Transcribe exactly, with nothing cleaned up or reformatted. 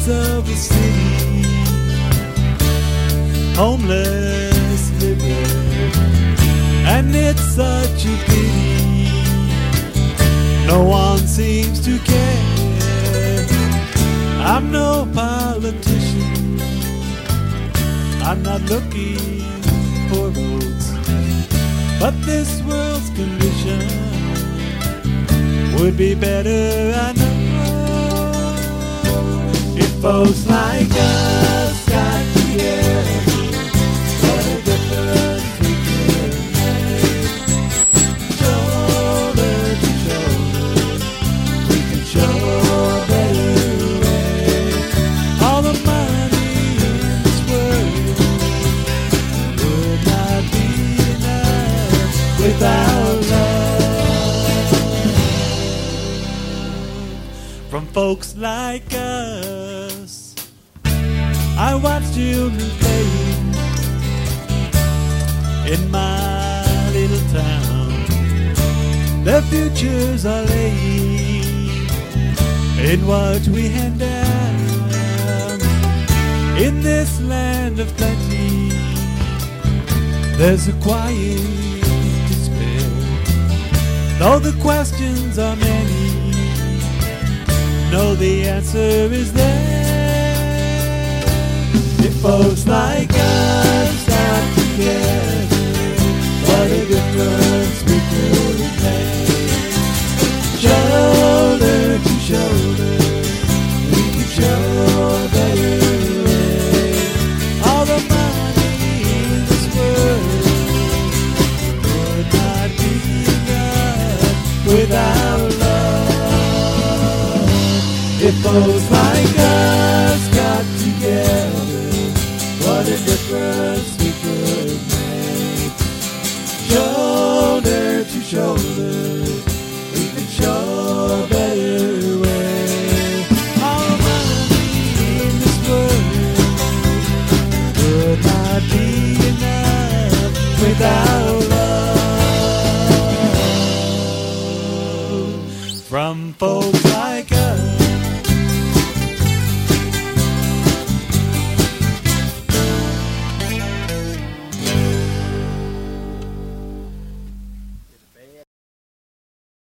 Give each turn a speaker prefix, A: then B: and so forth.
A: streets of the city, homeless living, and it's such a pity. No one seems to care. I'm no politician, I'm not looking for votes, but this world's condition would be better, I know, if folks like us got together. What a difference we could make. Shoulder to shoulder, we can show a better way. All the money in this world would not be enough without love from folks like us. I watch children playing in my little town. Their futures are laying in what we hand down. In this land of plenty, there's a quiet despair. Though the questions are many, know the answer is there. If folks like us got together, what a difference we could make. Shoulder to shoulder, we can show a better way. All the money in this world would not be enough without love. If folks like us got together, what a difference we could make. Shoulder to shoulder, we can show a better way. All the money in this world would not be enough without love from folks like us.